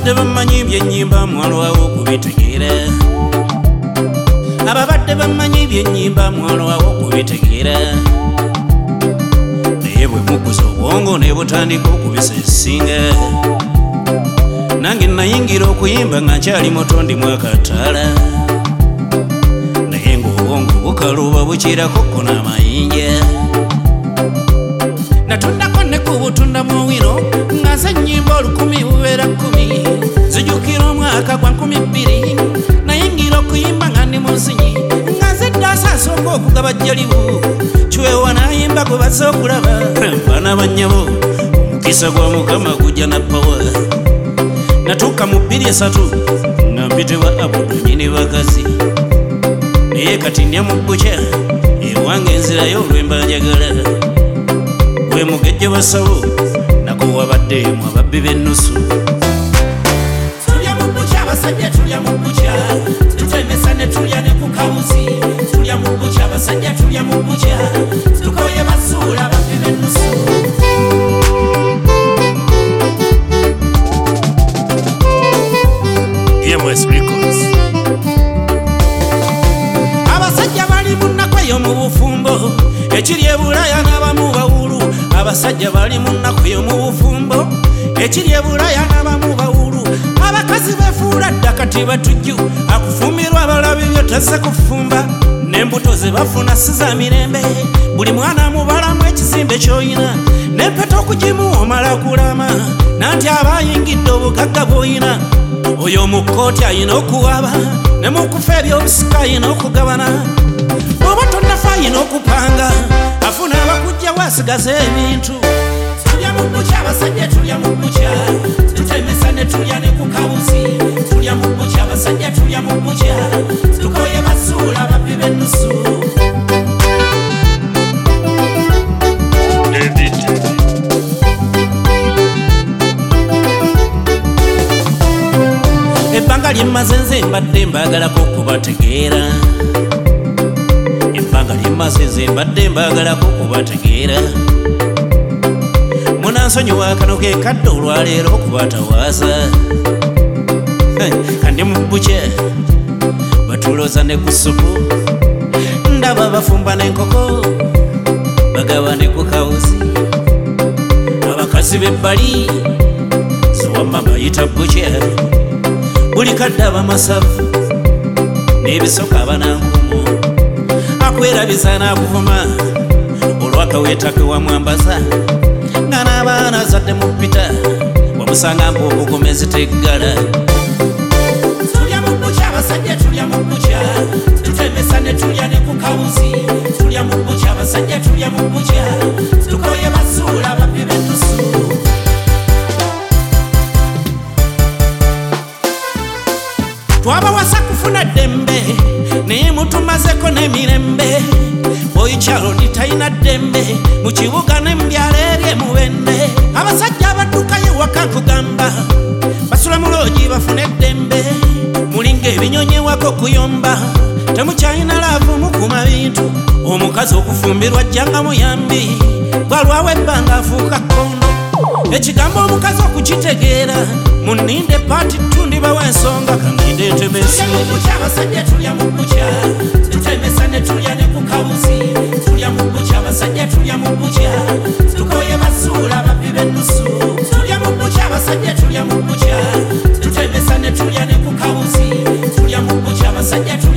ababadde bamanyi byennyimba mwalo awo kubitegeera ababadde bamanyi byennyimba mwalo awo kubitegeera naye bwe mukuza obwongo ne butandika okubisesinga nange nayingira okuyimba nga nkyali muto ndi mwakataala naye ng'obwongo bukaluba bukirako ko n'amayinja natondako ne ku butunda muwiro nga ze nnyimba 10 bubeera 10 zijjukira omwaka gwa 2000 nayingira okuyimba nga ndi muzinyi nga ze ddaasa asooka okugaba jjalibu kiweewa nayimba gwe bazze okulaba baana bannyabo omukisa gwa mukama gujja na pawa natuuka mu 23 nga mpitibwa abudu nyini bakazi naye kati ndya mu bukya ewange enzirayo olwemba njagala gwe mugejje basawo nako wabaddeemu ababbi b'ennusu tulya mu bukya abasajja tulya mu bukya tutemesa ne tulya ne ku kawuzi tulya mu bukya abasajja tulya mu bukya tukoye basuula ababbi b'ennusu EMS Records. Abasajja bali munnaku mu bufumbo ekiri e Bulaya n'abamu bawulu abasajja bali munnaku mu bufumbo ekiri e Bulaya n'abamu bawulu abakazi befuula dda kati batujju akufumirwa abalabi byo tazze kufumba n'embuto ze bafuna si za mirembe buli mwana mubalamu ekizimbe ky'oyina n'empeta okugimu omala kulama nanti abayingidde obugagga bw'oyina oyo mukooti ayina okuwaba ne mukufa ebyobusika ayina okugabana oba tonnafa ayina okupanga afuna abakujja wasigaza ebintu tulya mu bukya abasajja tulya mu bukya tutemesa ne tulya ne ku kawuzi tulya mu bukya abasajja tulya mu bukya tukoye basuula ababbi b'ennusu ebbanga lyemmaze nze mbadde mbaagalako okubategeera ebbanga lyemmaze nze mbadde mbaagalako okubategeera munansonyiwa akano ke kadde olwaleero okubatawaaza kandi mu bukya batuloza ne ku supu ndaba bafumba n'enkoko bagaba ne ku kawuzi abakazi b'ebbali ziwamma bayita bukya buli kadde abamasavu n'ebisoka abanankumu akwerabiza n'akuvuma olwakaweetake wamwambaza nga n'abaana azadde mu ppita wamusanga mpuubugome ziteggala tulya mu bukya abasajja tulya mu bukya tutemesa ne tulya ne ku kawuzi tulya mu bukya abasajja tulya mu bukya tukoye basuula ababbi b'ennusu twabawasa kufuna ddembe naye mutumazeko n'emirembe oyikyalo litalina ddembe mu kibuga n'embyalo eri emubende abasajja abaddukayo waka nkugamba basula mu loogi bafune eddembe mulinga ebinyonyewako kuyomba temukyalina laavu mukuma bintu omukazi okufumbirwa jjanga muyambi gwalwawo ebbanga afuuka kkondo ekigambo omukazi okukitegeera muninde paati tundiba w'ensonga kaninde ntemesi abasajja tulya mu bukya tutemesa ne tulya ne ku kawuzi tulya mu bukya abasajja tulya mu bukya tukoye basuula ababbi b'ennusu tulya mu bukya abasajja tulya mu bukya tutemesa ne tulya ne ku kawuzi tulya mu bukya abasajja